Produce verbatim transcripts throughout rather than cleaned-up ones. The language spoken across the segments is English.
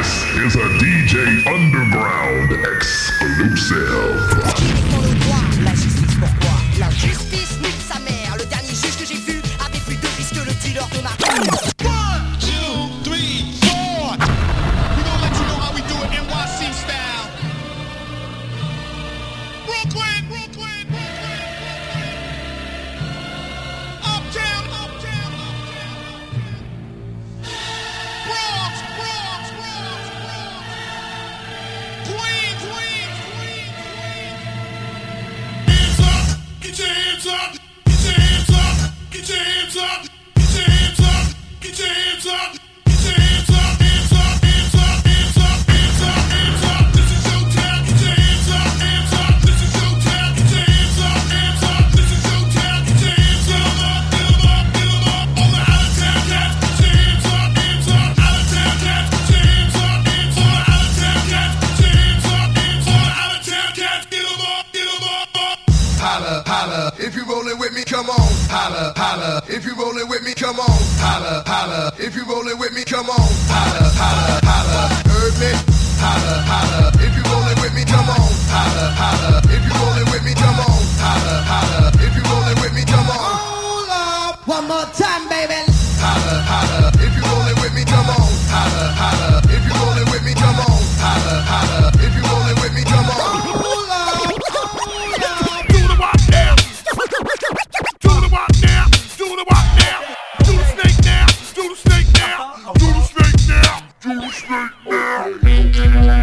is a D J Underground exclusive. Dans le droit, la justice pourquoi? La justice nique sa mère. Le dernier juge que j'ai vu avait plus de risques que le dealer de ma One, two, three, four. We gon' let you know how we do it N Y C style. Brooklyn, Brooklyn, Brooklyn. Uptown, uptown, uptown. Bronx, Bronx, Bronx, Bronx. Queens, Queens, Queens, Queens. Hands up, get your hands up, get your hands up, get your hands up, get your hands up, get your hands up, get your hands up, hands up, hands up, hands up, hands up, hands up. This is your town, get your hands up, hands up. This is your town, get your hands up, hands up. This is your town, get your hands up, get 'em up, get 'em up. All the out of town cats, get your hands up, hands up. Out of town cats, get your hands up, hands up. Out of town cats, get your hands up, hands up. Out of town cats, get 'em up, get 'em up, up. Holla, holla, if you rollin' with me, come on. Holla, holla, if you rollin' with me, come on. Holla, holla, if you rollin' with me, come on. Holla, holla, holla, heard me? Holla, holla, if you rollin' with me, come on. Holla, holla, if you rollin' with me, come on. Holla, holla, if you rollin' with me, come on. Hold up, one more time, baby. Holla, holla, if you rollin' with me, come on. Holla, holla, if you rollin' with me, come on. Holla, holla, if you rollin' with me, come on. Hold up, hold up. Do the walk now. Do the walk now. Do the walk now. Do the snake now. Do the snake now. Do the snake now. Do the snake now.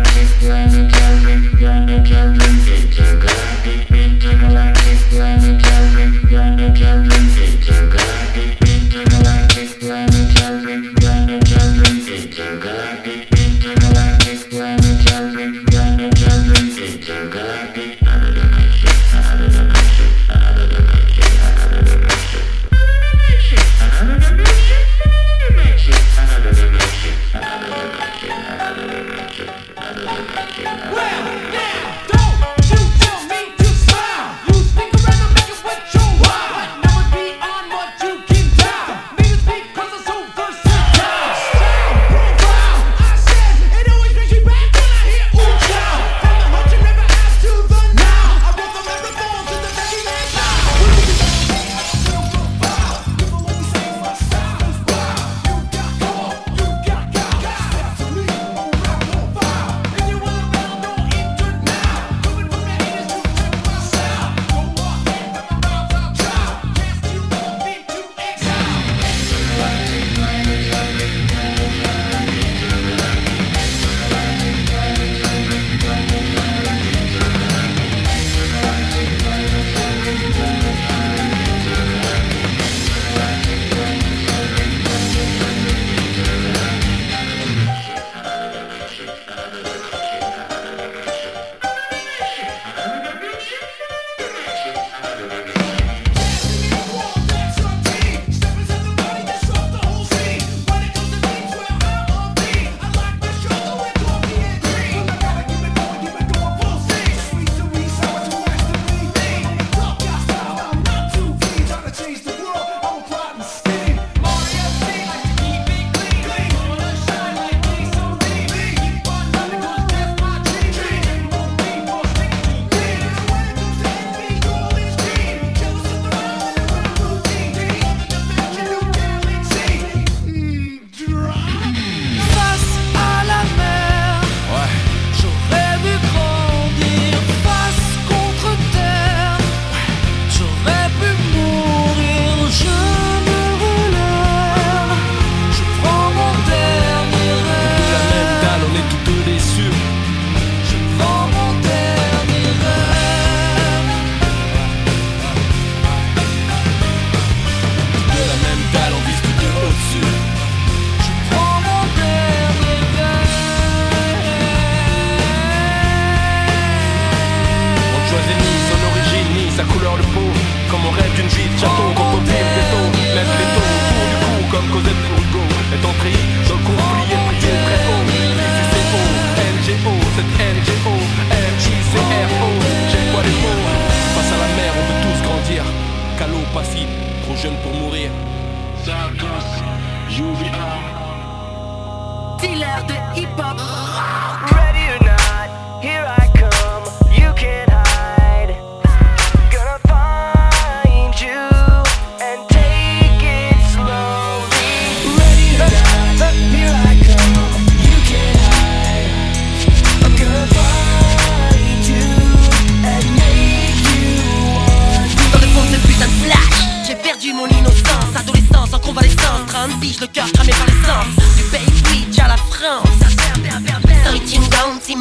Dealer de hip-hop.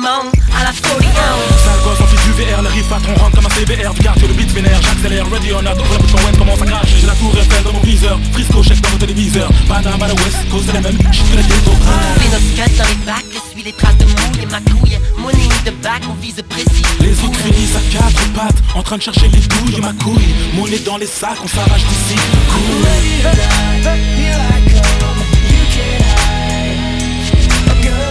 monde à la forty ounce. Sale gosse, on fait du V R, le riff patron rentre comme un C B R. Du cardio, le beat vénère, j'accélère, ready or not. Ouvre la bouche quand Wayne commence à cracher. J'ai la tour Eiffel dans mon viseur, Frisco check dans mon téléviseur. Panama à la West Coast, c'est la même shit que la ghetto. Fais notre cut dans les bacs, essuie les traces de mouille et ma couille. Money de bac, on vise précis. Les autres finissent à quatre pattes, en train de chercher les douilles et ma couille. Monnaie dans les sacs, on s'arrache d'ici. Cool. Here I come, you can't hide. I'm gonna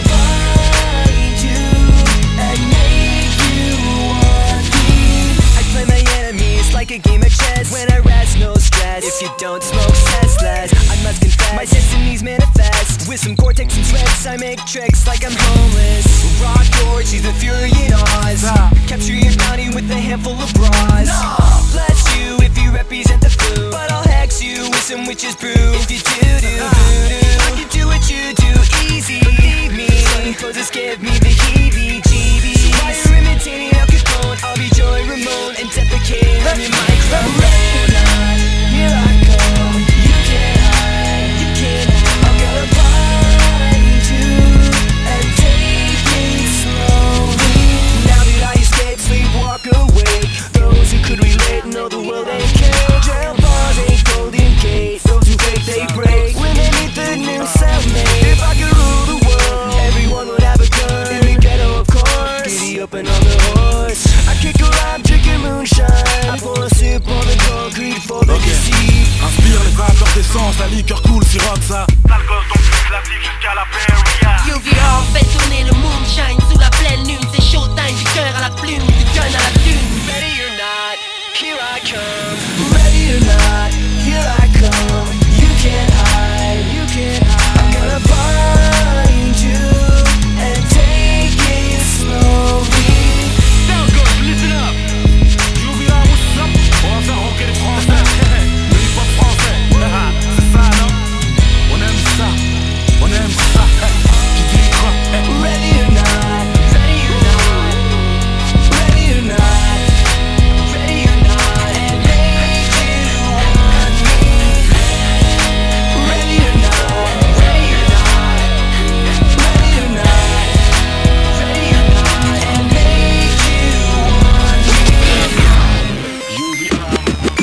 find you and make you want me. I play my enemies like a game of chess. When I rest, no stress. If you don't smoke, says less. I must confess, my destinies manifest. With some cortex and sweats, I make tricks like I'm homeless. Rock George, she's the fury in Oz. Capture your bounty with a handful of bras. No. Bless you if you represent the flu, but I'll hex you with some witch's brew. If you do do voodoo, I can do what you do easy. Believe me, sudden poses give me the heebie-jeebies. So while you're imitating Al Capone, I'll be Joey Ramone and defecate on your microphone. Here I come, you can't hide, you can't hide. I'm gonna find you and take it slowly. Now that I escape, sleep, walk away. Those who could relate know the world ain't cage. Jail bars ain't Golden Gate. Those who fake, they break. When they meet the new cellmate. If I could rule the world, everyone would have a gun. In the ghetto, of course. Giddy up and on the horse. I kick a rhyme, drinking moonshine. I pour un sip on the concrete for the deceit. Inspire les vapeurs d'essence, la liqueur coule, sirote ça. Sale gosse, donc pousse la flic jusqu'à la Perrier. U V R fait tourner le moonshine sous la pleine lune. C'est showtime, du cœur à la plume, du gun à la thune. Ready or not, here I come. Ready or not, here I come. You can't hide, you can't hide. I'm gonna find you and take it slowly. Sale gosse, listen up. U V R, what's up? On va faire rocker les Français. Le hip-hop français. C'est ça, non? On aime ça, on aime ça. Tu dis quoi? Ready or not, ready or not, ready or not, ready or not, and make you want me. Ready or not, ready or not, ready or not, ready or not, and make you want me. U V R.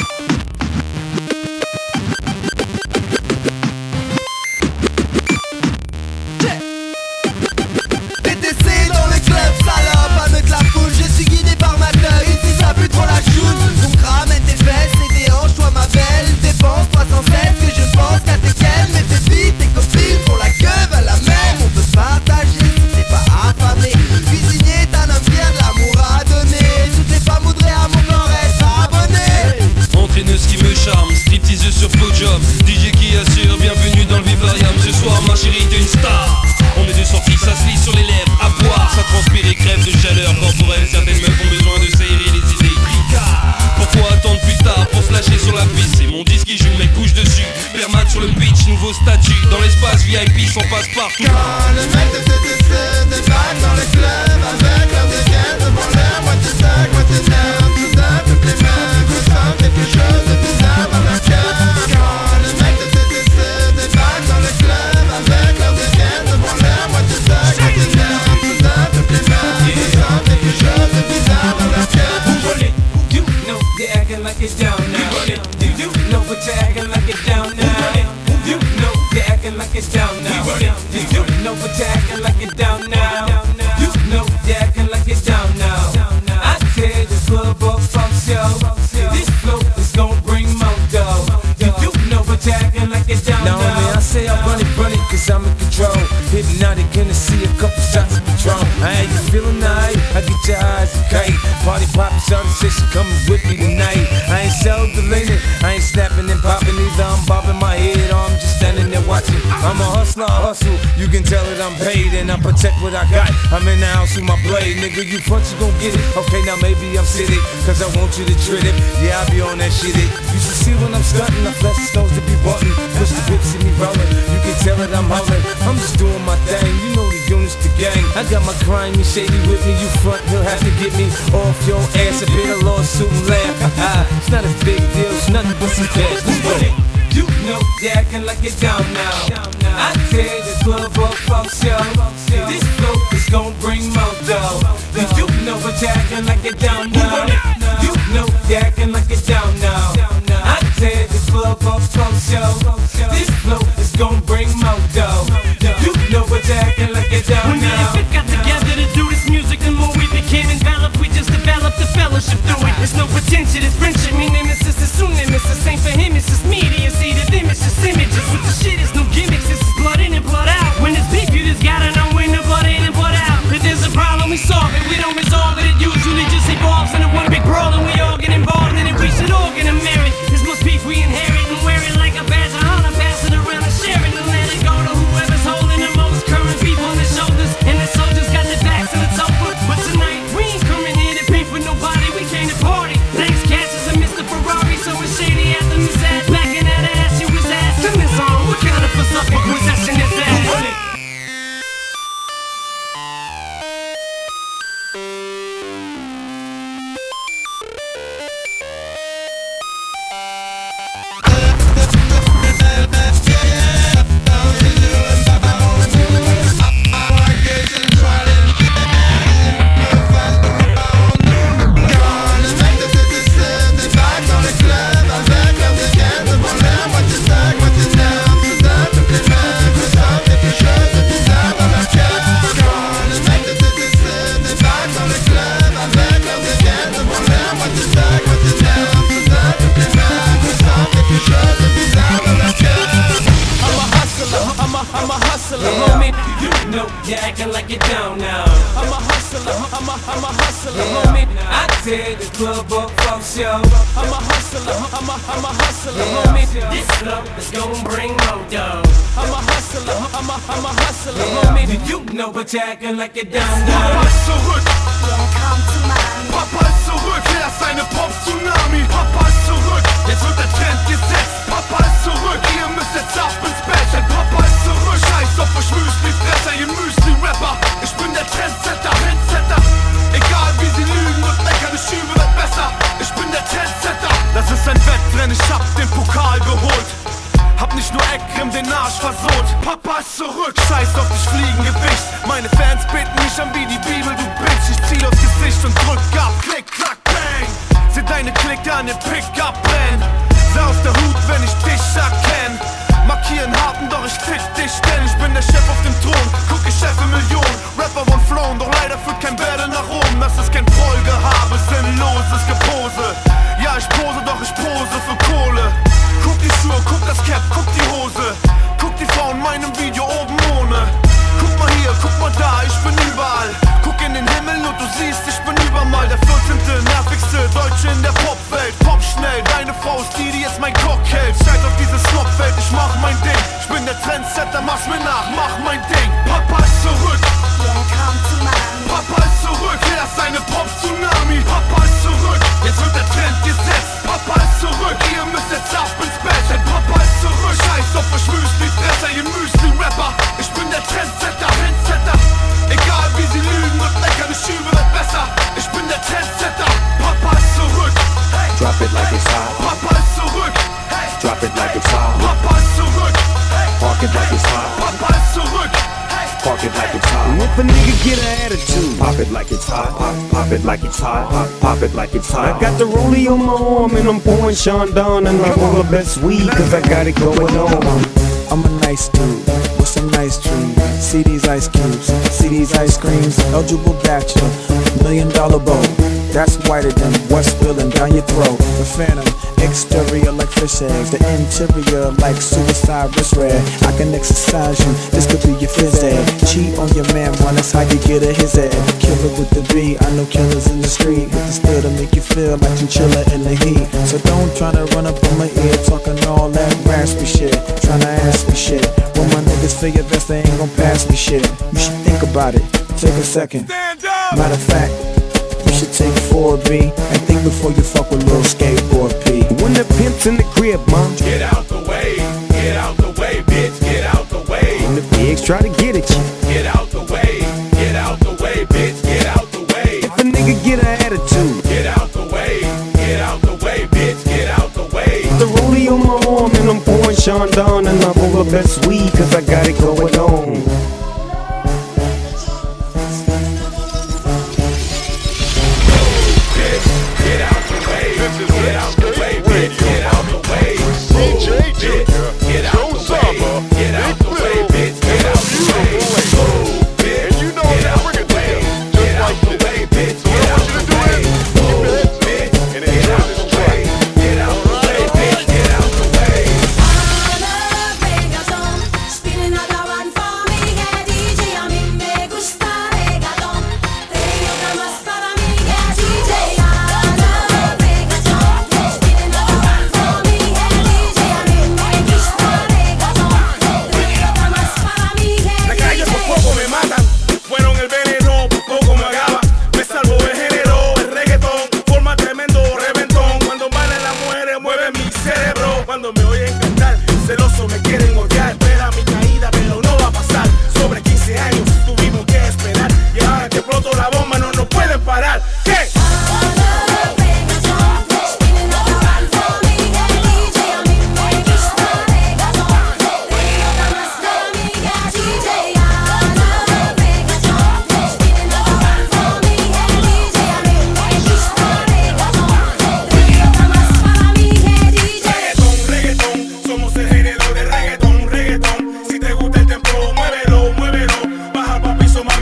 T T C dans le club, salope, avec la foule, je suis guidé par ma teuf. Ici ça pue trop la choune, donc ramène tes fesses et tes hanches, toi ma belle. Dépense trois cent sept, que je pense qu'à tes quelles. Mais tes filles, tes copines, pour la queue, à la même. On peut partager si t'es pas affamé. Cuisinier, t'as un homme qui a de l'amour à donner. Toutes les femmes voudraient à mon corps être abonnées. Entraîneuse qui me charme, stripteaseuse sur podium, D J qui assure, bienvenue dans le vivarium. Ce soir ma chérie t'es une star. On est de sortie, ça se lit sur les lèvres, à boire, ça transpire et crève de chaleur corporelle. Certaines meufs ont besoin de s'aérer les idées. Pourquoi attendre plus tard pour se lâcher sur la piste? C'est mon disque qui joue, mes couches dessus. Permat sur le pitch, nouveau statut. Dans l'espace V I P, s'en passe partout. Quand le mec de T T C débarque dans le club avec leur dégaine devant l'air, moitié sac, moitié nerf, tout ça, toutes les meufs ressentent quelque chose de bizarre dans leur cœur. Quand le mec de T T C débarque dans le club avec leur dégaine devant l'air, moitié sac, moitié nerf, tout ça, toutes les meufs ressentent quelque chose de bizarre dans leur cœur. You know you're acting like it's down now. You know what you're acting like it's down now. You know you're acting like it's down now. You know what you're acting like it's down now. You know you're acting like it's down now. I tell the club up, fuck show. This flow is gon' bring more dough. You know what you're acting like it's down now. Now, man, I say I run it, run it, cause I'm in control. Hypnotic, gonna see a couple shots of Patron. I ain't you feeling nice, I get your eyes kite. Party poppin', son, say she coming with me tonight. I ain't so deleted, I ain't snapping and popping either. I'm bobbing my head, or I'm just standing there watching. I'm a hustler, I hustle, you can tell that I'm paid and I protect what I got. I'm in the house with my blade, nigga, you front, you gon' get it. Okay, now maybe I'm city, cause I want you to treat it. Yeah, I be on that shit it. You should see when I'm stunting, I flex the stones to be button. Push the whip, see me rolling, you can tell that I'm hustling. I'm just doing my thing, you know the units, the gang. I got my crime, you shady with me, you front, he'll have to get me off your ass. A bit of lawsuit and laugh. It's not a big deal, it's nothing but some cash. Let's go. You know you're acting like it's down now. I tell the club up, fuck show. This flow is gon' bring more dough. it down When me and now. Vic got together to do this music, the more we became enveloped, we just developed the fellowship through it. There's no pretension, it's friendship. Me nemesis is soon nemesis. Same for him, it's just media. See the them, it's just images. With the shit, it's no gimmicks. This is blood in and blood out. When it's beef, you just gotta know when the blood in and blood out. If there's a problem, we solve it. We don't resolve it. It usually just evolves into one big brawl, and we all get involved in it. We should all get a merit. This must beef we inherit and wear it like a badge of honor. Pass it around and share it and let it go to whoever's holding the most current beef on their shoulders. And the soldiers got their backs and it's over. But tonight we ain't coming here to beef with nobody. We came to party. Thanks, Cassius and Mister Ferrari. So it's shady after Miss Ass. Backing that ass, you was ass. Turn this on. What kind of philosophic possession is that? You're acting like you down now. I'm a hustler, I'm a, I'm a hustler, homie. I tear the club up for show. I'm a hustler, I'm a, I'm a hustler, homie. This flow is gon' bring more dough. I'm a hustler, I'm a, I'm a hustler, homie. Do you know but you're acting like you down now? Papa ist zurück. Papa ist zurück. Er ist eine Pop-Tsunami. Papa ist zurück. Jetzt wird der Trend gesetzt. Papa ist zurück. Ihr müsst jetzt ab ins Bett. Denn Papa ist zurück. Scheiß auf euch Müsli-Fresser, ihr Müsli-Rapper. Ich bin der Trendsetter, Trendsetter. Egal wie sie lügen und meckern, ich schiebe wird besser. Ich bin der Trendsetter. Das ist ein Wettrennen, ich hab den Pokal geholt. Hab nicht nur Eckrim den Arsch versohlt. Papa ist zurück, scheiß auf dich Fliegengewicht. Meine Fans beten mich an wie die Bibel, du Bitch. Ich zieh aufs Gesicht und drück ab, klick, klack, bang. Seh deine Clique an den Pickup brennen. Sei auf der Hut, wenn ich dich erkenn. Markieren Harten, doch ich fick dich, denn ich bin der Chef auf dem Thron. Guck, ich Chef in Millionen, Rapper wollen flown, doch leider führt kein Battle nach oben. Das ist kein Folgehabe, sinnloses Gepose. Ja, ich pose, doch ich pose für Kohle. Guck die Schuhe, guck das Cap, guck die Hose. Guck die Frau in meinem Video oben ohne. Guck mal hier, guck mal da, ich bin überall. Guck in den Himmel und du siehst, ich bin überall. Der vierzehnte nervigste Deutsche in der Popwelt. Pop schnell, deine Frau ist die, die jetzt mein Cock hält. Scheiß auf dieses Snobfeld, ich mach mein Ding. Ich bin der Trendsetter, mach's mir nach, mach mein Ding. Papa ist zurück. Papa ist zurück, er ist eine Pop-Tsunami. Papa ist zurück, jetzt wird der Trend gesetzt. Papa ist zurück, ihr müsst jetzt ab ins Bett. Denn Papa ist zurück, scheiß auf euch Müsli-Fresser, ihr Müsli-Rapper. Ich bin der Trendsetter, Trendsetter. Egal wie sie lügen und meckern, ich schiebe wird besser. Ich bin der Trendsetter, Papa ist zurück. Drop it like it's hot. Papa ist zurück. Drop it like it's hot. Papa ist zurück. Park it like it's hot. Papa ist zurück. Park it like it's hot. And if a nigga get an attitude, Pop it like it's hot. Pop, pop it like it's hot. Pop, pop it like it's hot. I got the rollie on my arm and I'm pouring Sean Don and I'm on the best weed cause I got it going on. I'm a nice dude with some nice dreams. See these ice cubes, see these ice creams. Eligible bachelor, million dollar bow. That's whiter than what's spilling down your throat. The phantom, exterior like fish eggs. The interior like suicide wrist red. I can exercise you, this could be your phys ed. Cheat on your man, one, that's how you get a his head. Killer with the B, I know killers in the street. With the still to make you feel like chinchilla in the heat. So don't try to run up on my ear talking all that raspy shit. Tryna ask me shit. When my niggas feel your best, they ain't gon' pass me shit. You should think about it, take a second. Matter of fact, you should take four B and think before you fuck with little skateboard P. When the pimp's in the crib, mom, Get out the way, get out the way, bitch, get out the way. when the pigs try to get at you, Get out the way, get out the way, bitch, get out the way. if a nigga get an attitude, Get out the way, get out the way, bitch, get out the way. the rollie on my arm and I'm pouring Sean Don and I'm on the best weed cause I got it going on. Get out the way, get out the way, bitch, get out the way. D J Junior, Get out Joe the way, Saba, get out Big the way, Bill, bitch, get out the way. Move, bitch,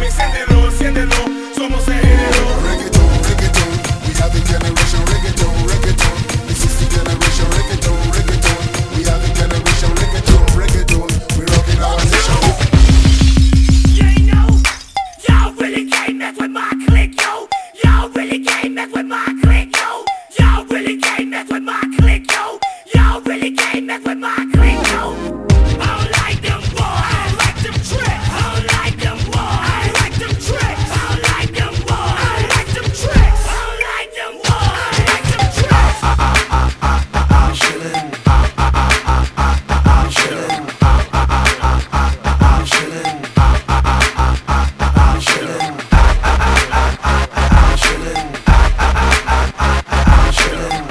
enciéndelo, enciéndelo, somos el género. Reggaeton, reggaeton, we have a generation reggaeton, reggaeton. This is the generation reggaeton, reggaeton. We have a generation reggaeton, reggaeton. We rocking our nation. You know, y'all really can't mess with my clique, yo. Y'all really can't mess with my clique, yo. Y'all really can't mess with my clique, yo. Y'all really can't mess with my clique, yo. I don't like them boys. I don't like them tricks. I don't like them boys. I don't like them tricks. I don't like them boys. I don't like them tricks. I don't like them boys. I don't like them tricks. I'm chillin'. I'm chillin'. I'm chillin'. I'm chillin'. I'm chillin'. I'm chillin'.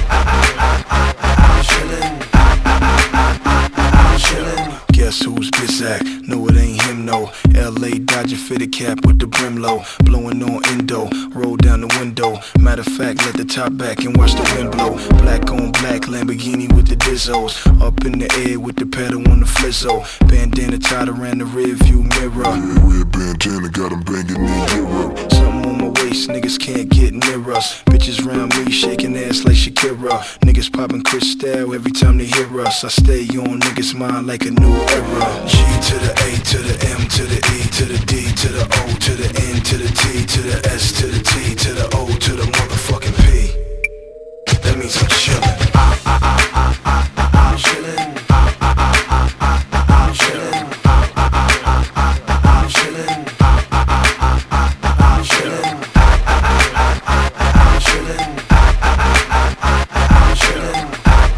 I'm chillin'. Guess who's Bizak? No, it ain't him, no. L A Dodger fitted cap with the brim low. Blowing on endo, roll down the window. Matter of fact, let the top back and watch the wind blow. Black on black, Lamborghini with the Dizzos. Up in the air with the pedal on the flizzo. Bandana tied around the rear view mirror. Yeah, red bandana got him banging in Europe. Something on my waist, niggas can't get near us. Bitches round me, shaking ass like Shakira. Niggas popping Cristal every time they hear us. I stay on niggas' mind like a new era. G to the A to the M to the E to the D to the O to the N to the T to the S to the T to the O to the motherfucking P. That means I'm chillin'. I, I, I, I, I, I, I'm chillin'. I, I, I, I, I, I'm chillin'. I, I, I, I, I, I'm chillin'. I, I, I, I, I, I'm chillin'. I, I, I, I, I, I'm chillin'. I, I, I, I, I, I'm chillin'.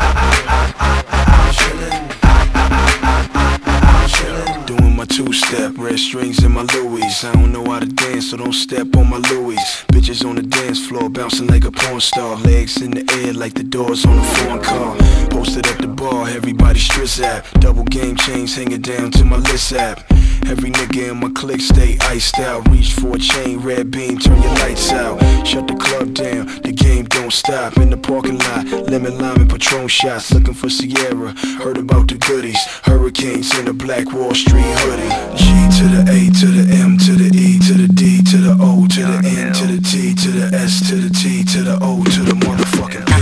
I'm chillin'. Doing my two-step, red strings in my Louis. I don't know how to dance, so don't step on my Louis. Bitches on the dance floor, bouncing like a porn star. Legs in the air like the doors on a foreign car. Posted at the bar, everybody stress app. Double game chains hanging down to my list app. Every nigga in my clique stay iced out. Reach for a chain, red beam, turn your lights out. Shut the club down, the game don't stop. In the parking lot, lemon lime and Patron shots. Looking for Sierra, heard about the goodies. Hurricanes in a black Wall Street hoodie. G to the A to the M to the E to the D to the O to the N to the T to the S to the T to the O to the motherfucking P.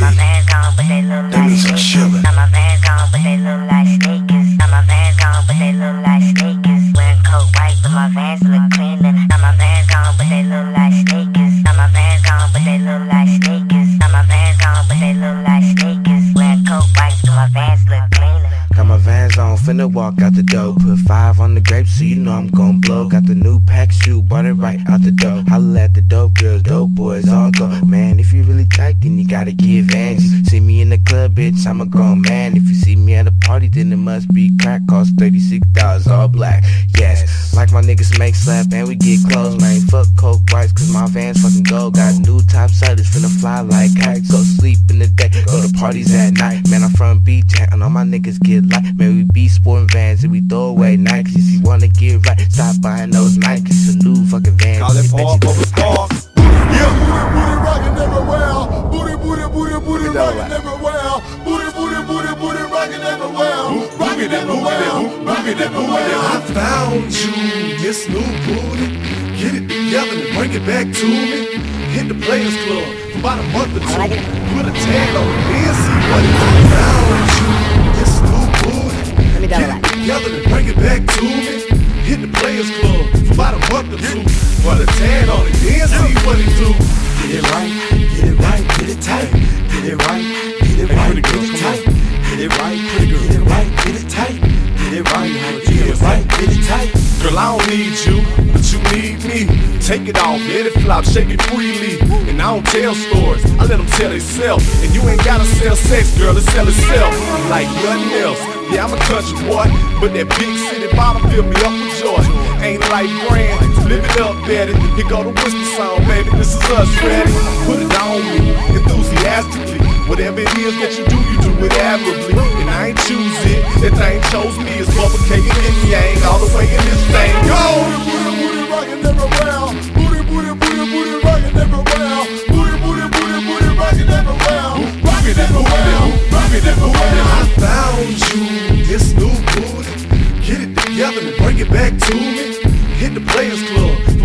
That means I'm chillin'. Now my Vans gone, but they look like sneakers. Now my Vans gone, but they look like sneakers. Wearing coat white, but my Vans look clean. Now my Vans gone, but they look like sneakers. Now my Vans gone, but they look like sneakers. Now my Vans gone, but they look like sneakers. Wearing coat white, but my Vans look clean. Got my Vans on, finna walk out the door. Put five on the grape, so you know I'm gon' blow. Got the new pack shoe, bought it right out the door. Holla at the dope girls, dope boys, all go. Man, if you really tight, then you gotta give hands. See me in the club, bitch, I'm a grown man. If you see me at a party, then it must be crack. Cost thirty-six dollars, all black, yes. Like my niggas make slap, and we get close. Man, fuck coke whites, cause my Vans fucking gold. Got new top siders, finna fly like kites. Go sleep in the day, go to parties at night. Man, I'm from B-Town, and all my niggas get light. Man, we be sporting Vans and we throw away Nikes. If you wanna get right, stop buying those Nikes. A new fucking Vans. Call it Paul Bubba Star. Yeah, booty, booty, rockin' everywhere. Booty, booty, booty, booty, rockin' everywhere. Booty, booty, booty, booty, rockin' everywhere. Rockin' everywhere, rockin' everywhere. I found you, this new booty. Get it together and bring it back to me. Hit the Players Club for about a month or two. Put a tag on it, then see what it is. I found you, this new booty. Get it together and bring it back to me. Hit the Players Club for about a month or two. Put a tag on it, then see what it do. Get it right, get it right, get it tight. Get it right, get it right, get it tight. Get it right, get it right, get it tight. Get it right, get it right, get it tight. Girl, I don't need you, but you need me. Take it off, let it flop, shake it freely. And I don't tell stories, I let them tell themselves. And you ain't gotta sell sex, girl, it sell itself. Like nothing else. Yeah, I'm a country boy, but that big city bottom fill me up with joy. Ain't like brand, live it up, daddy. Here go the whisper song, baby, this is us, ready. Put it on me, enthusiastically. Whatever it is that you do, you do it admirably. And I ain't choose it, that thing chose me. It's Bubba K and Yin Yang, all the way in this thing. Go! Booty, booty, rockin' everywhere. Booty, booty, booty, booty, rockin' everywhere. Booty, booty, booty, booty, rockin' everywhere. Rockin' everywhere, rockin' everywhere. I found you, this new booty. Get it together and bring it back to me. Hit the Players Club for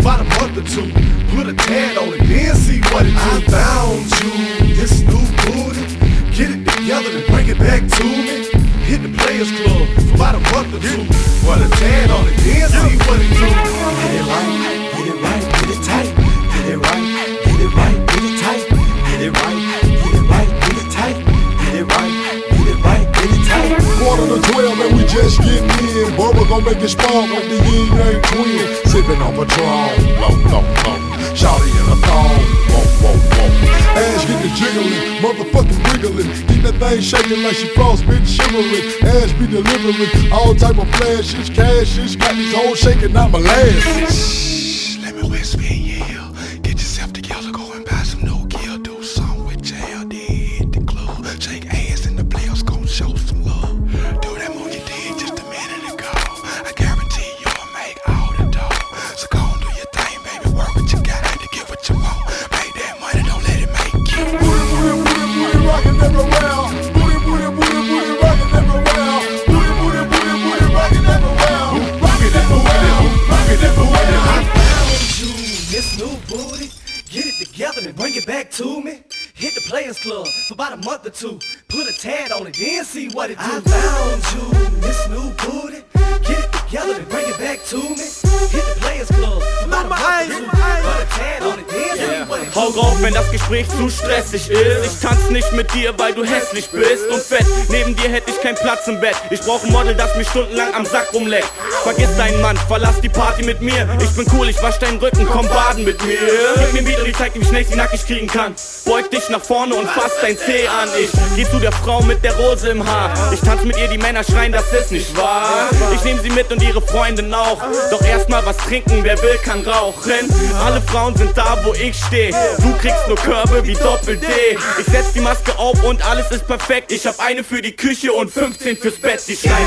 about a month or two. Put a tan on it, then see what it do. I found you, this new booty. Get it together and bring it back to me. Hit the Players Club for about a month or two. Put a tan on it, then see what it do. Get it right, get it right, get it tight. Get it right, get it right, get it tight. Get it right, get it right, get it tight. Get it right, get it right, get it tight. Quarter to twelve and we just getting in. Bubba gon' make it spark like the yin yang twin. Sippin' on Patron, low, low, low. Shawty in a thong, whoa, whoa, whoa. Ass get the jiggling, motherfucking wiggling. Keep that thing shaking like she frostbitten shivering. Ass be delivering all type of flashes, cashes. Got these hoes shaking out my legs. Shh, let me whisper in your ear. Get yourself together, go and buy some new gear. Do something with your hair, then hit the club. Shake ass and the players gon' show some love. Do that move you did just a minute ago. I guarantee you'll make all the dough. So go and do your thing, baby. Work what you got to get what you want. Make that money, don't let it make you. Booty, booty, booty, booty, rockin' everywhere. Booty, booty, booty, booty, rockin' everywhere. Booty, booty, booty, booty, rockin' everywhere. Rockin' everywhere, rockin' everywhere. I found you, this new booty. Get it together and bring it back to me. Hit the Players Club for about a month or two. Put a tan on it, then see what it do. I found you, this new booty. Get it together and bring it back to me. Hit the Players Club for about a month or two. Put a tan on it, then see what it do. Hau drauf, wenn das Gespräch zu stressig ist. Ich tanz nicht mit dir, weil du hässlich bist und fett. Neben dir hätte ich keinen Platz im Bett. Ich brauch ein Model, das mich stundenlang am Sack rumleckt. Vergiss deinen Mann, verlass die Party mit mir. Ich bin cool, ich wasch deinen Rücken, komm baden mit mir. Gib mir wieder die Zeit, wie schnell ich sie nackig kriegen kann. Beug dich nach vorne und fass dein Zeh an. Ich geh zu der Frau mit der Rose im Haar. Ich tanz mit ihr, die Männer schreien, das ist nicht wahr. Ich nehm sie mit und ihre Freundin auch. Doch erstmal was trinken, wer will, kann rauchen. Alle Frauen sind da, wo ich steh. Du kriegst nur Körbe wie Doppel-D. Ich setz die Maske auf und alles ist perfekt. Ich hab eine für die Küche und fünfzehn fürs Bett. Die schreit.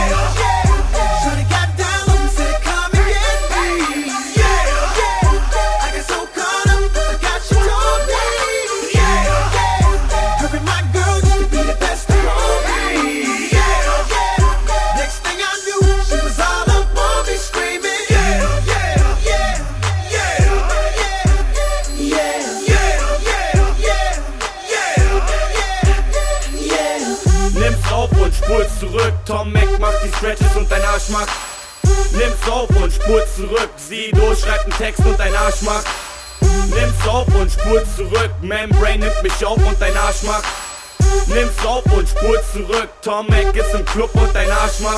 Spur's zurück, Tom Mac macht die Stretches und dein Arsch macht. Nimm's auf und spur's zurück, Sido schreibt einen Text und dein Arsch macht. Nimm's auf und spur's zurück, Membrane nimmt mich auf und dein Arsch macht. Nimm's auf und spur's zurück, Tom Mac ist im Club und dein Arsch macht.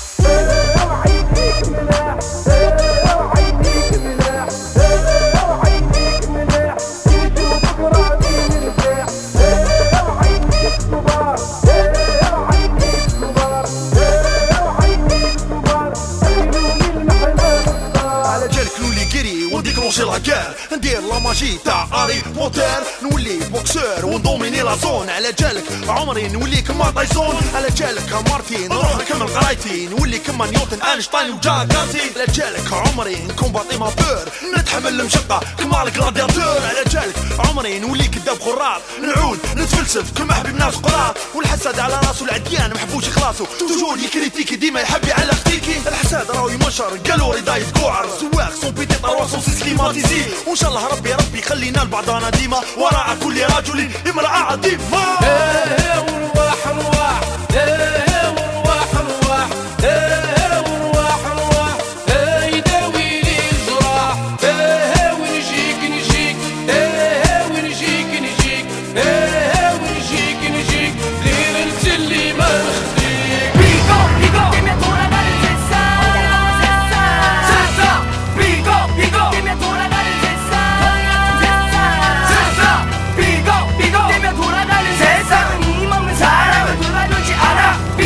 نديكروشي لاكار ندير لا ماجي تاع اري موتير نولي بوكسور وندوميني لا زون على جالك عمري نولي كما تايسون على جالك مارتين نروح نكمل قرايتي نولي كما نيوتن اينشتاين وجاكارتي على جالك عمري نكومباطي ما بور نتحمل المشقة كما الكلادياتور على جالك عمري نولي كداب خراب نعود نتفلسف كما حبيب ناس قراب والحسد على راسو العديان محبوش يخلاصو توجور يكريتيكي ديما يحب يعلق اختيكي الحساد راهو يمشر قالوا رضا يتقوعر سواق سون بيتي طروا سون سيسكليماتيزي وان شاء الله ربي ربي خلينا لبعضنا ديما وراء كل رجل امرأة عظيمة ايه ورواح رواح ايه ورواح رواح ايه ورواح رواح ايه يداوي لي الجراح ايه ونجيك نجيك ايه ونجيك نجيك ايه ونجيك نجيك ليلة اللي ما نخليك بيكو بيكو ديمي طولة غالي تسا تسا بيكو بيكو ديمي طولة غالي تسا تسا بيكو بيكو ديمي طولة غالي 세상은 이 먹는 사람을 돌봐주지 않아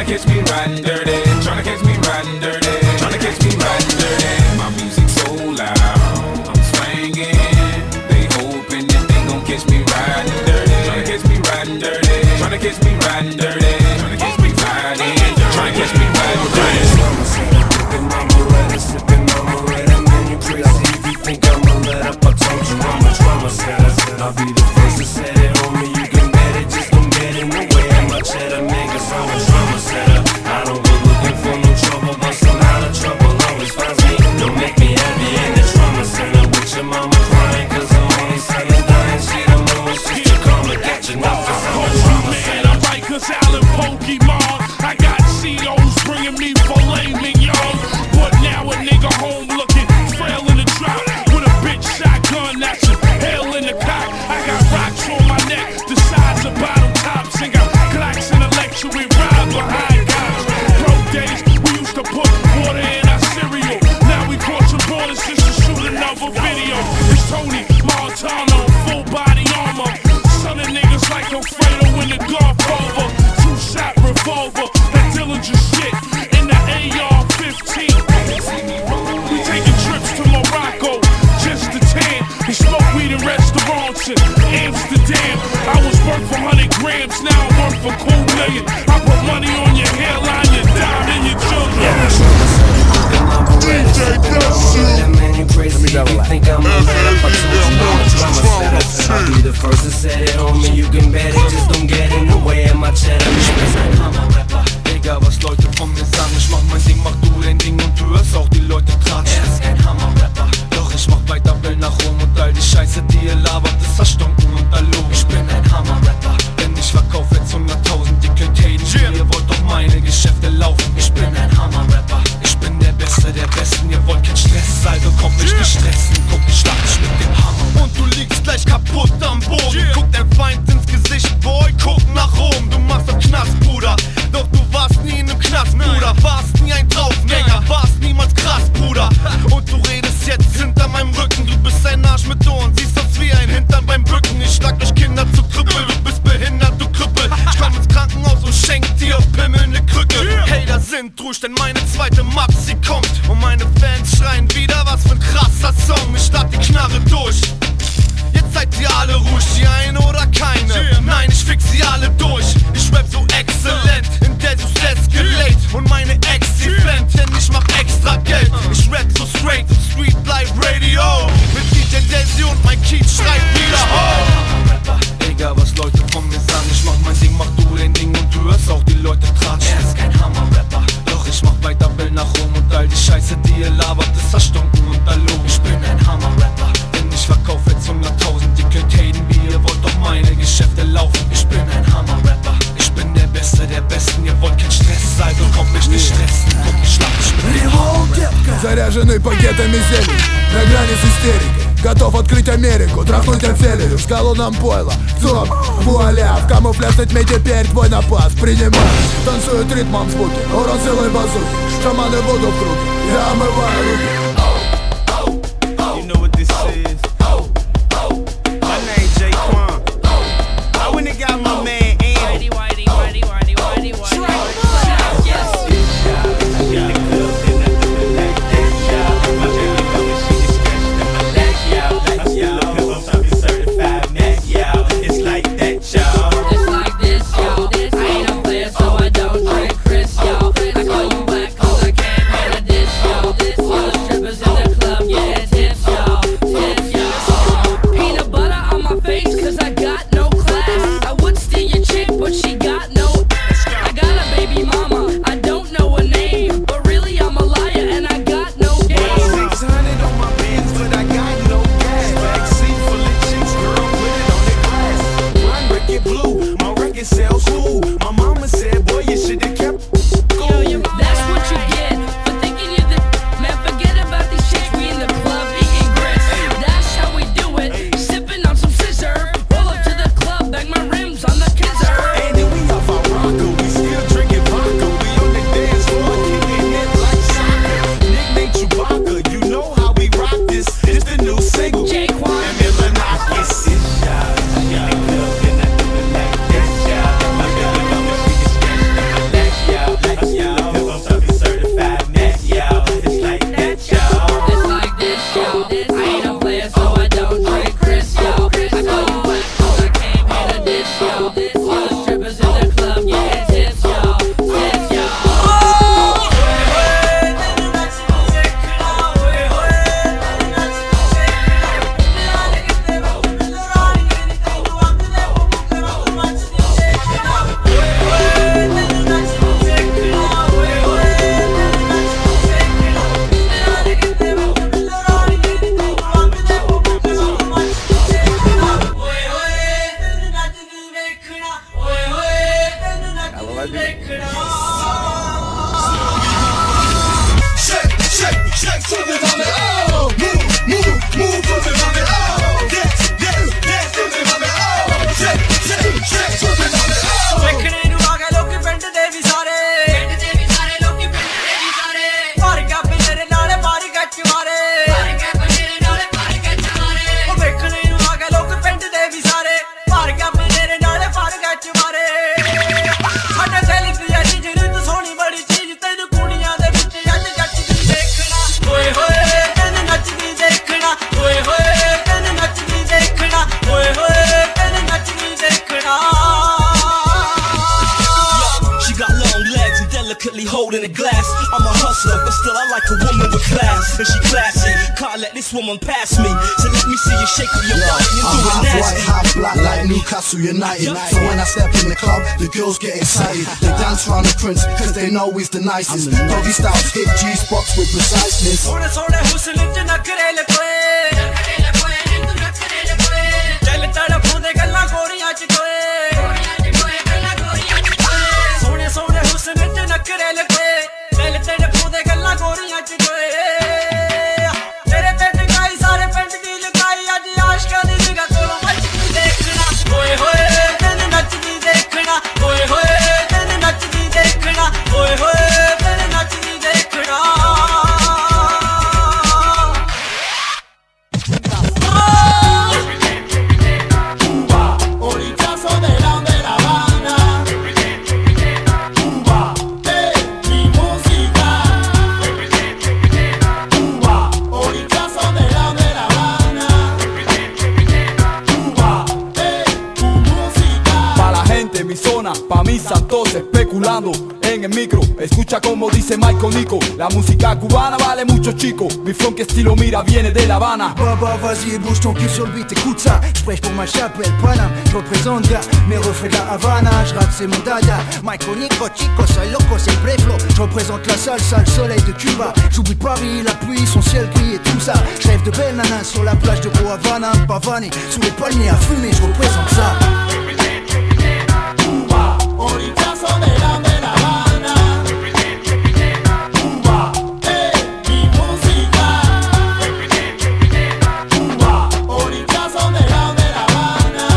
Tryna catch me riding dirty, tryna catch me riding dirty, tryna catch me riding dirty. My music so loud, I'm swinging. They hoping that they gon' catch me riding dirty, tryna catch me riding dirty, tryna catch me riding dirty, tryna catch me riding dirty, tryna catch me riding dirty. Sippin' on Beretta, sippin' on Beretta, man you crazy if you think I'ma let up. I told you I'm a drama setter. I'll be the first to set it on me. You can bet it, just don't get in the way. I'm a cheddar man, 'cause I'm a drama setter. I don't go looking for no trouble, but somehow the trouble always finds me. Don't make me happy in the trauma center with your mama crying, 'cause I'm only selling dying shit. I'm always just to come and catch enough, 'cause I'm a drama setter. I'm right, 'cause Alan Pokemon. I got C Os bringing me filet mignon. But now a nigga home looking frail in the drought with a bitch shotgun that's a hell in the cock. I got rocks on my neck the size of bottom tops, and got Glocks and electric ride behind guys. Broke days, we used to put water in our cereal. Now we crossing borders just to shoot another video. It's Tony Montana, full body armor. Son of niggas like Alfredo in the Godfather. Two shot revolver, that Dillinger shit in the A R fifteen. We taking trips to Morocco just to tan and smoke weed in restaurants in Amsterdam. I was worth a hundred grams, now I'm worth a cool million. I put money on your hairline, your dime, and your children. D J Dustin. Man, you crazy if you think I'm a let up. I told you I'm a drama setter. I'll be the first to set it on me. You can bet it, just don't get in the way of my cheddar. Ich bin ein Hammer-Rapper. Egal was Leute von mir sagen, ich mach mein Ding, mach du dein Ding und du hörst auch die Leute tratschen. Er ist kein Hammer-Rapper, doch ich mach weiter, will nach Rom und all die Scheiße, die ihr labert, ist verstunken und erlogen. Ich bin ein Hammer-Rapper, denn ich verkauf jetzt hunderttausend, ihr könnt haten, ihr wollt doch meine Geschäfte laufen. Ich bin ein Hammer-Rapper, ich bin der Beste der Besten, ihr wollt keinen Stress, also kommt nicht gestresst, guck, ich schlag dich mit dem Hammer. Und du liegst gleich kaputt am Boden, guck dein Feind ins Gesicht, Boy, guck nach oben, du machst doch Knast, Bruder, doch du warst nie in nem Knast, Bruder, warst nie ein Draufgänger, warst niemals krass, Bruder, und du redest jetzt hinter meinem Rücken, du bist ein Arsch mit Ohren, siehst aus wie ein Hintern beim Bücken, ich schlag euch Kinder zu Krüppel, du bist behindert, du Krüppel, ich komm ins Krankenhaus und schenk dir auf Pimmel ne Krücke, hey, da sind ruhig, denn meine zweite Maxi kommt, und meine Fans schreien wieder, was für ein krasser Song, ich schlag die Knarre durch. Jetzt seid ihr alle ruhig, die eine oder keine. Nein, ich fix sie alle durch. Ich rap so exzellent, in der du's escalate. Und meine Ex, sie flennt, denn ich mach extra Geld. Ich rap so straight, Street Life Radio. Mit D J Desi und mein Keith schreit wieder ho. Egal was Leute von mir sagen, ich mach mein Ding, mach du dein Ding und du hörst auch die Leute tratschen. Er ist kein Hammer-Rapper, doch ich mach weiter, will nach Rom und all die Scheiße, die ihr labert, ist verstunken und erlogen. Ich bin ein Hammer-Rapper, denn ich verkauf jetzt hunderttausend, ihr könnt haten, wie ihr wollt, doch meine Geschäfte laufen. Ich bin ein Hammer-Rapper, ich bin der Beste der Besten, ihr wollt keinen Stress, also kommt mich nicht stressen, guck, ich schlag dich mit dem Hammer. Заряженный пакетами зелий, на грани с истерикой, готов открыть Америку, трахнуть оцелию, с колонном пойла, цоп, вуаля, в камуфляжной тьме теперь твой напас принимай. Танцуют ритмом звуки, урон силой базуки, шаманы воду в круге, я омываю руки. You know what this is? My name Jay Quan. I went and got my man Andy. Whitey, whitey, whitey, whitey, whitey, whitey. Yes. In the club, and I do it like that, y'all. My baby come and she just scratched in my back, y'all. Like y'all, I'm talking certified Mac, y'all. It's like that, y'all. It's like this, y'all. I ain't a player, so I don't drink Chris, y'all. I call you black, cause I can't handle this, y'all. This, y'all. Strippers in the club, yeah, tips, y'all. Tips, y'all. delicately holding a glass. I'm a hustler, but still I like a woman with class. And she classy, can't let this woman pass me. So let me see you shake up your body and do it nasty. I'm half white, half black like Newcastle United. So when I step in the club, the girls get excited. They dance round the prince, cause they know he's the nicest. Doggy styles hit G-spots with preciseness. सोने सोने हुस्न च नखरे लकोए चल तड़फूंदे गल्लां गोरियां च कोए सोने सोने हुस्न च नखरे लकोए चल तड़फूंदे गल्लां गोरियां च कोए तेरे ते टकाई सारे पिंड दी लुकाई अज आशिकां दी निगाह कोलों मचदी देखना ओए होए तेन नचदी देखना ओए होए तेन नचदी देखना ओए होए तेन नचदी देखना Pa' mis santos especulando en el micro. Escucha como dice Michael Nico. La música cubana vale mucho, chico. Mi funk estilo mira viene de La Habana. Baba vas-y bouge ton cul sur le beat, écoute ça. J'prêche pour ma chapelle Paname. J'représente gars, mes reflets de la Havana. J'rappe c'est mon dada. Michael Nico, chico, soy loco, c'est le vrai flow. J'représente la salsa, le soleil de Cuba. J'oublie Paris, la pluie, son ciel gris et tout ça. J'rêve de belles nanas sur la plage de Go Havana. Pavane, sous les palmiers à fumer, j'représente ça. Orichazo de la de La Habana. Cuba, eh, mi música. Cuba, orichazo de la de La Habana.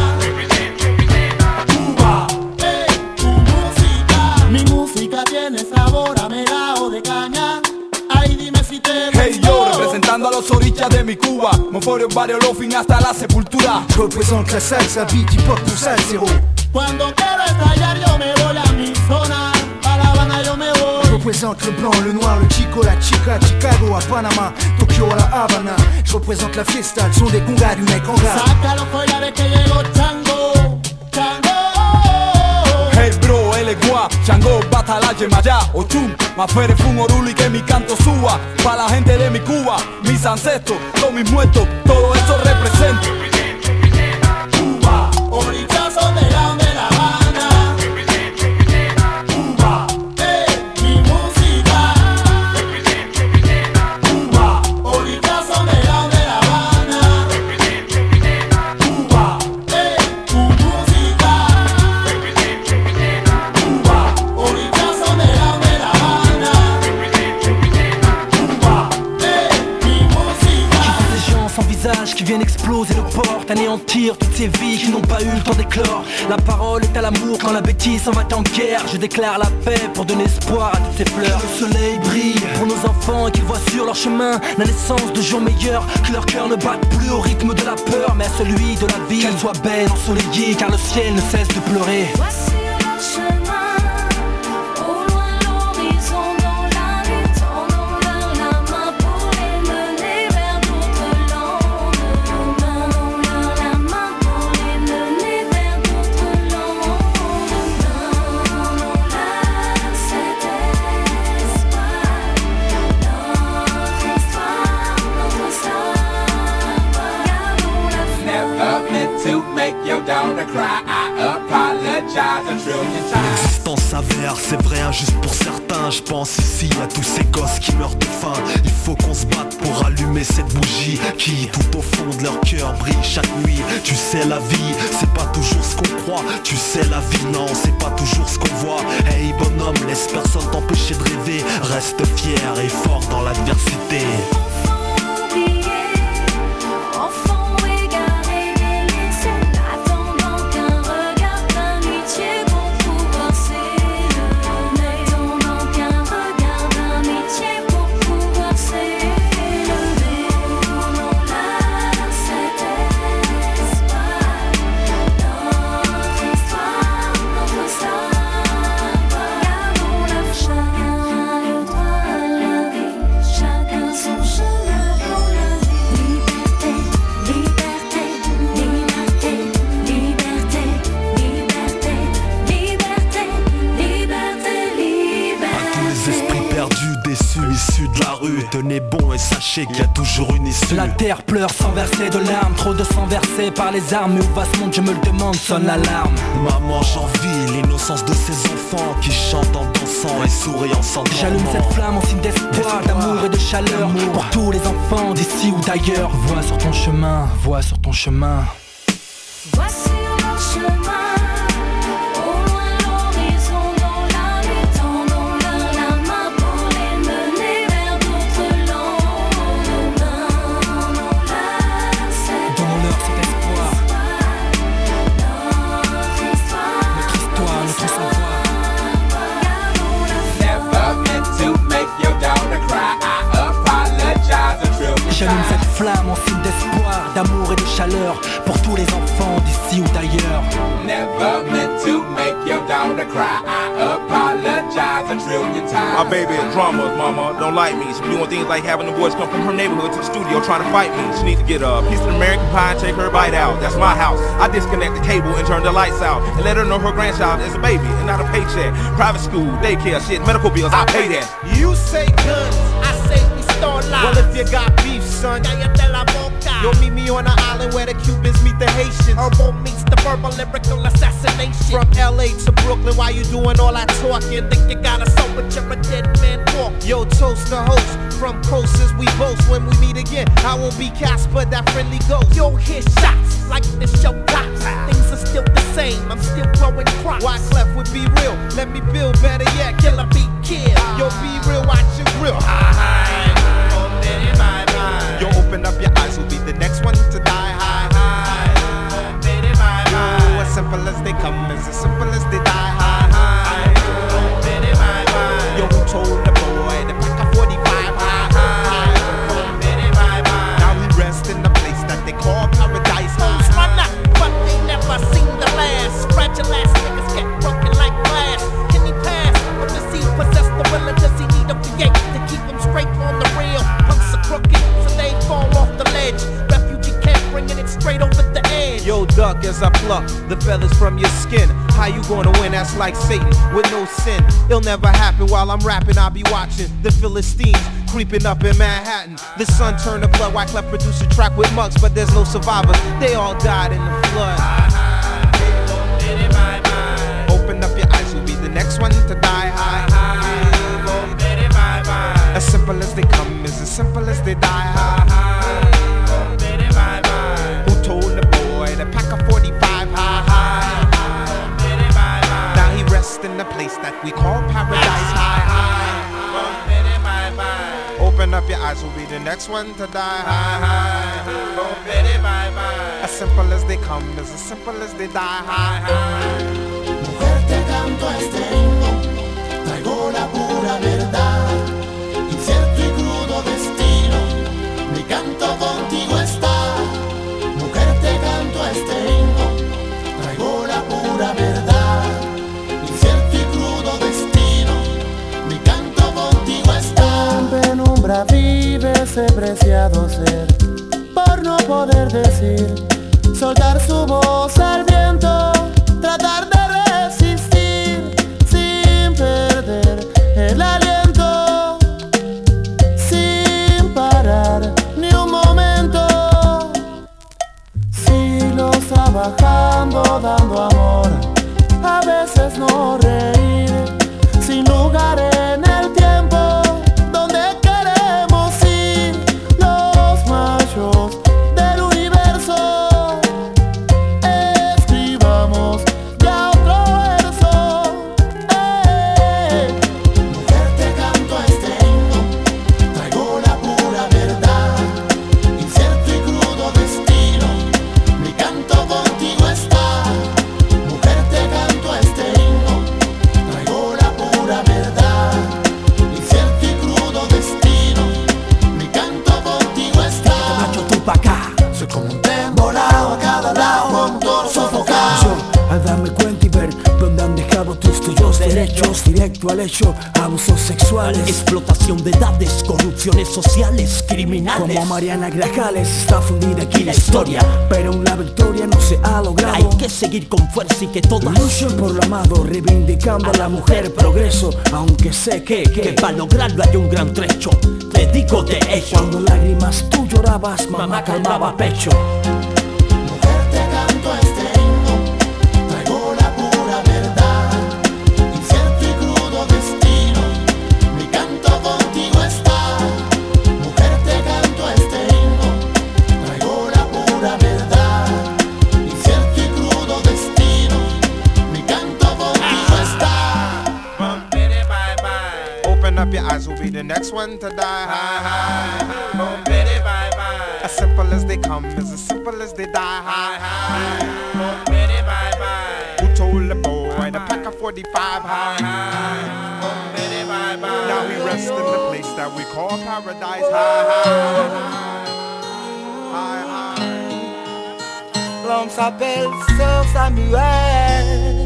Cuba, eh, tu música. Mi música tiene sabor a melao de caña. Ay, dime si te Hey yo, representando a los orichas de mi Cuba. Monforio, barrio, Lofin hasta la sepultura. J'représente la salsa, beat, hip-hop, pour salsero. Cuando quiero estallar yo me voy a mi zona. A La Habana yo me voy. Je représente le blanc, le noir, le chico, la chica, Chicago à Panama, Tokyo à La Habana. Je représente la fiesta, le son des congas du mec en gras. Sácalo fuera de que llegó Chango, Chango. Hey bro, él es guá, Chango, Batala, Yemayá, Ochum, Mafere, Fun, Oruli, que mi canto suba. Pa' la gente de mi Cuba, mis ancestros, todos mis muertos, todo eso represento. Cuba, orichazo de la de La Habana. Cuba, eh, mi música. Cuba, orichazo de la de La Habana. Cuba, eh, tu música. Cuba, orichazo de la de La Habana. Cuba, eh, mi música. Des gens sans visage qui viennent exploser nos portes, anéantir toutes ces vies qui n'ont pas eu le temps d'éclore. La parole est à l'amour quand la bêtise s'en va en guerre. Je déclare la paix pour donner espoir à toutes ces fleurs. Le soleil brille pour nos enfants et qu'ils voient sur leur chemin la naissance de jours meilleurs. Que leur cœur ne batte plus au rythme de la peur, mais à celui de la vie. Qu'elle soit belle, ensoleillée, car le ciel ne cesse de pleurer. Voici leur chemin, au loin l'horizon dans la nuit, tendons-leur la main pour les mener vers d'autres lendemains. Tendons-leur la main pour les mener vers d'autres lendemains. Donnons-leur cet espoir, notre histoire, notre savoir. Gardons la foi. Never meant to make your daughter cry. I apologize a trillion times. L'existence s'avère, c'est vrai injuste pour certains. Je pense ici à tous ces gosses qui meurent de faim. Il faut qu'on se batte pour allumer cette bougie qui tout au fond de leur cœur brille chaque nuit. Tu sais la vie, c'est pas toujours ce qu'on croit. Tu sais la vie, non, c'est pas toujours ce qu'on voit. Hey bonhomme, laisse personne t'empêcher de rêver. Reste fier et fort dans l'adversité. Enfant égaré, délaissé, n'attendant qu'un regard d'amitié pour pouvoir s'élever. N'attendant qu'un regard d'amitié pour pouvoir s'élever. Donnons-leur cet espoir, notre histoire, notre savoir. Gardons la foi. Chacun a le droit à la vie, chacun son chemin. esprits perdus, déçus, issus de la rue. Tenez bon et sachez qu'il y a toujours une issue. La terre pleure sans verser de larmes, trop de sang versé par les armes. Mais où va ce monde, je me le demande, sonne l'alarme. Maman, j'envie l'innocence de ces enfants qui chantent en dansant et souriant sans dormant. J'allume cette flamme en signe d'espoir, d'amour et de chaleur pour tous les enfants d'ici ou d'ailleurs. Vois sur ton chemin, vois sur ton chemin. Vois sur leur chemin, au loin l'horizon dans la nuit, tendons leur la main pour les mener vers d'autres lendemains. Donnons-leur cet espoir, Notre histoire, notre histoire, notre savoir. Never meant to make your daughter cry. I apologize a trillion J'allume times. cette flamme en signe d'espoir, d'amour et de chaleur pour tous les enfants d'ici ou d'ailleurs. Never meant to make your daughter cry. I apologize a trillion times. My baby is drama, mama, don't like me. She be doing things like having the boys come from her neighborhood to the studio trying to fight me. She needs to get a piece of American pie and take her bite out. That's my house. I disconnect the cable and turn the lights out and let her know her grandchild is a baby and not a paycheck. Private school, daycare, shit, medical bills, I pay that. You say guns, I say we stole lives. Well, if you got beef, son, cállate la boca. You'll meet me on the island where the Cubans meet the Haitians. Herbal meets the verbal lyrical assassination. From L A to Brooklyn, why you doing all that talking? Think you got a soul, but you're a dead man walk. Yo, toast the host. From coasters we boast when we meet again. I won't be Casper, that friendly ghost. Yo, hear shots like the show cops. Things are still the same, I'm still growing crops. Why Clef would be real? Let me build better yet. Killer beat kid. Yo, be real, watch your grill. Yo, open up your eyes, will be the next one to die. High, high. Ooh, as simple as they come, as simple as they die. High, high. Yo, who told the boy to pack a forty-five? High, high. Now we rest in the place that they call paradise. Who's run that? But they never seen the last. Fragile ass niggas get broken like glass. Can he pass? Or does he possess the will, or does he need a V eight to keep him straight on the rail? Punks are crooked, so they fall off the ledge. Refugee camp bringing it straight over the edge. Yo, duck, as I pluck the feathers from your skin. How you gonna win? That's like Satan with no sin. It'll never happen while I'm rapping. I'll be watching the Philistines creeping up in Manhattan. The sun turned to blood. Wyclef produced a track with mugs, but there's no survivors. They all died in the flood. Open up your eyes, you'll be the next one to die. High, high. As simple as they come, is as simple as they die. High, high. Who told the boy to pack a forty-five? High, high. Now he rests in the place that we call paradise. High, high. Open up your eyes, will be the next one to die. High, high. As simple as they come, is as simple as they die. High, high. Mujer, te canto a este ritmo, traigo la pura verdad, incierto y crudo destino, mi canto contigo está. Mujer, te canto a este ritmo, traigo la pura verdad, incierto y crudo destino, mi canto contigo está. En penumbra vive ese preciado ser, por no poder decir, soltar su voz al viento, tratar de resistir sin perder el aliento, sin parar ni un momento. Siglos trabajando, dando amor, a veces no reír, sin lugar en el tiempo donde queremos ir. Los machos del universo directo al hecho, abusos sexuales, explotación de edades, corrupciones sociales, criminales. Como Mariana Grajales está fundida aquí la historia, pero aún la victoria no se ha logrado. Hay que seguir con fuerza y que todas luchen por lo amado, reivindicando a la mujer progreso, aunque sé que, que, que para lograrlo hay un gran trecho. Te digo de hecho, cuando lágrimas tú llorabas, mamá, mamá calmaba pecho. Mujer, te canto este himno, traigo la pura verdad, incierto y crudo destino, mi canto contigo está. Mujer, te canto este himno, traigo la pura verdad, incierto y crudo destino, mi canto contigo está. Open up your eyes, will be the next one to die. Hi, hi. Boom, bitty, bye, bye. As simple as they come, is as simple as they die. Hi, hi. Boom, bitty, bye, bye. Who told the boy to pack a forty-five? Hi, hi. Boom, bitty, bye, bye. Now he rests in the place that we call paradise. Hi, hi. Hi, hi. L'homme s'appelle Sœur Samuel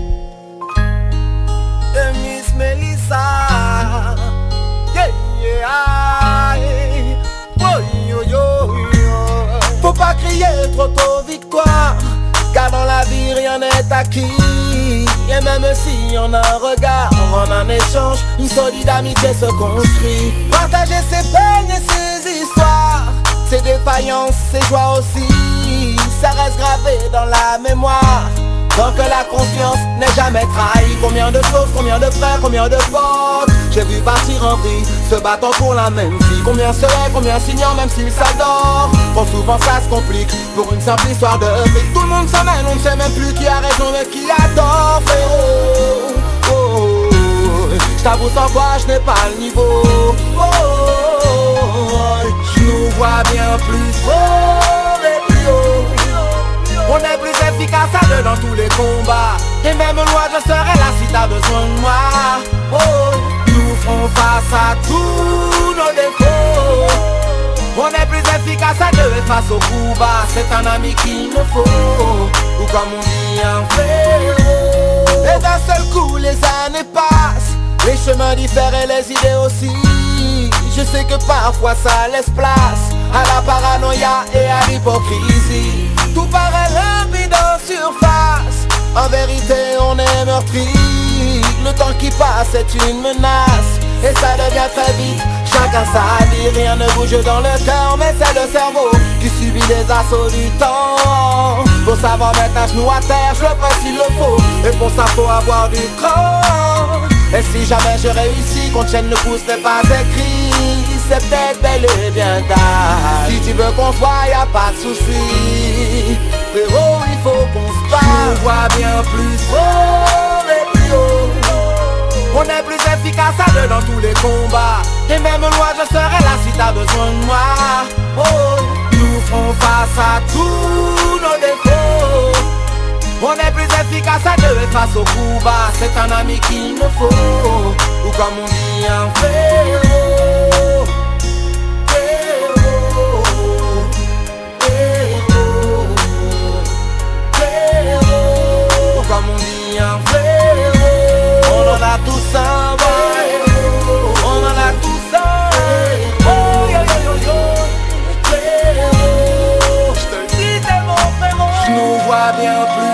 de Miss Melissa. Yeah, yeah, yeah. Oh, yo, yo, yo. Faut pas crier trop tôt victoire, car dans la vie rien n'est acquis. Et même si on a un regard, en un échange, une solide amitié se construit. Partager ses peines et ses histoires, ses défaillances, ses joies aussi, ça reste gravé dans la mémoire. Tant que la confiance n'est jamais trahie. Combien de choses, combien de frères, combien de potes j'ai vu partir en vrille, se battant pour la même vie. Combien seraient, combien signant même s'ils s'adorent. Bon, souvent ça se complique pour une simple histoire de vie. Tout le monde s'en mêle, on ne sait même plus qui a raison et qui a tort, frérot. Oh, oh, oh. J't'avoue sans quoi je n'ai pas le niveau. Oh, oh, oh. J'nous vois bien plus fort et plus haut. On est plus efficace à deux dans tous les combats. Et même loin je serai là si t'as besoin de moi. Oh, nous ferons face à tous nos défauts. On est plus efficace à deux et face au coup bas. C'est un ami qu'il me faut, ou comme on dit un frérot. Et d'un seul coup les années passent, les chemins diffèrent et les idées aussi. Je sais que parfois ça laisse place à la paranoïa et à l'hypocrisie. Tout paraît limpide en surface, en vérité on est meurtri. Le temps qui passe est une menace, et ça devient très vite chacun sa vie. Rien ne bouge dans le cœur, mais c'est le cerveau qui subit les assauts du temps. Pour savoir mettre un genou à terre, je le ferai s'il le faut, et pour ça faut avoir du cran. Et si jamais je réussis, qu'on tienne le pouce n'est pas écrit, c'est peut-être bel et bien tard. Si tu veux qu'on se voit, y'a pas de souci. Frérot, il faut qu'on se parle. On voit bien plus fort et plus haut. On est plus efficace à deux dans tous les combats. Et même loin je serai là si t'as besoin de moi. Oh, nous ferons face à tous nos défauts. On est plus efficace à deux et face au coup bas. C'est un ami qu'il me faut, ou comme on dit un frérot. Frérot, frérot, frérot, ou comme on dit un frérot. On en a tous un, frérot. On en a tous un. Oh yo yo yo yo, frérot. J'te dis t'es mon frérot. J'nous vois bien plus.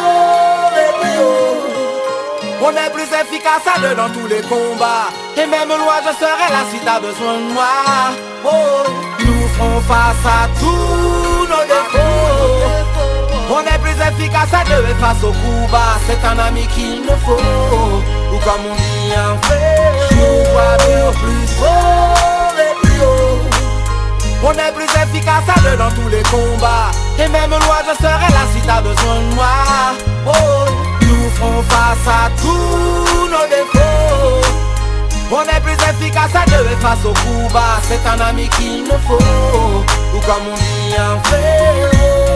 On est plus efficace à deux dans tous les combats. Et même loin je serai là si t'as besoin de moi. Oh, nous ferons face à tous nos défauts. On est plus efficace à deux et face au coup bas. C'est un ami qu'il me faut, ou comme on dit un frère. Je vois bien plus fort et plus haut. On est plus efficace à deux dans tous les combats. Et même loin je serai là si t'as besoin de moi. Oh, nous ferons face à tous nos défauts. On est plus efficace à deux et face au coup bas. C'est un ami qu'il me faut, ou comme on dit un frérot.